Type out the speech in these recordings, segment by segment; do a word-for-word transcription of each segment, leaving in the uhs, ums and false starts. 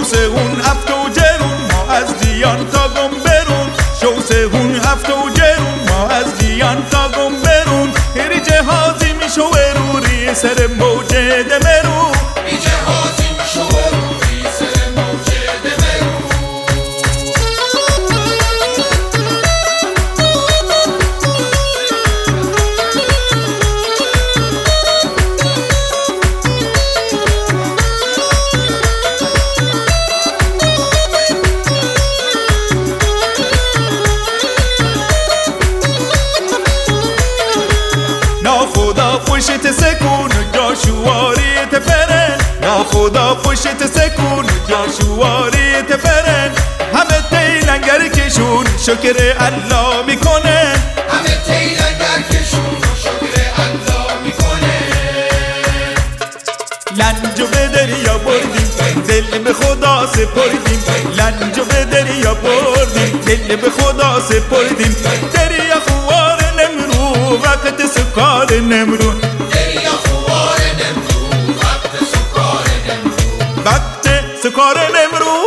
سهون هفت و جرون ما از دیان تا گم برون شو سهون هفت و جرون ما از دیان تا گم برون هری جهازی میشو اروری سر موجه دمرون هری جهازی میشو اروری سر موجه دمرون خدا خوشت سکون جاشواریت فرن یا خدا خوشت سکون جاشواریت فرن همه تیلنگر کشون شکر الله میکنن همه تیلنگر کشون شکر الله میکنن لنجو به دریا بردیم دل به خدا سپردیم لنجو به دریا بردیم دل به خدا سپردیم دریا خوار نمرو وقت سکار نمرو دریا خوار نمرو وقت سکار نمرو وقت سکار نمرو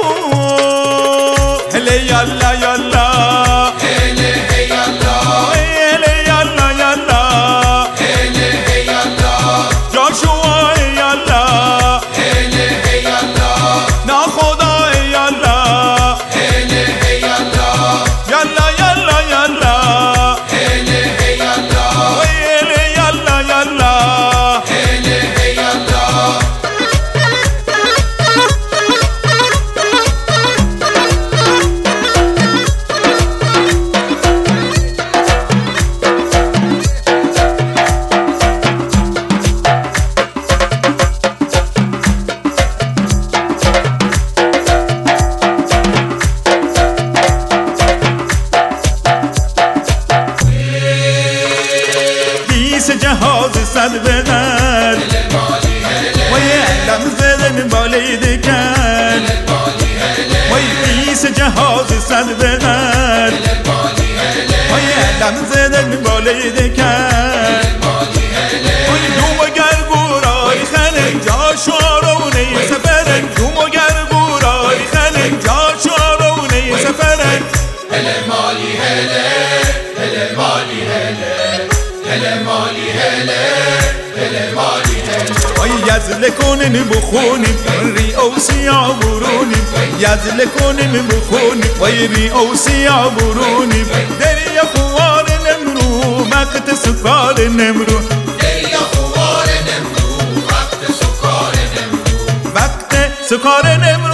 هله یالا یالا هله هی یالا هله یالا یالا هله هی یالا جاشوا یالا هله هی یالا نا خدا یالا هله هی یالا یالا یالا یالا هله هی یالا هله یالا یالا هله هی یالا جهاز صد بدر وای علم زدن بالای دکن وای بیس جهاز صد بدر وای علم زدن بالای دکن وای دوم و گرگورای خنن جاشوارونه سفرن دوم و گرگورای خنن جاشوارونه سفرن هله مالی هله هله مالی هله هله مالی هله هله مالی هله وای یزل کنن بخونیم ری او سیاه برونیم یزل کنن بخونیم وای ری او سیاه برونیم دریا خوار نمرو وقت سکار نمرو دریا خوار نمرو وقت سکار نمرو وقت سکار نمرو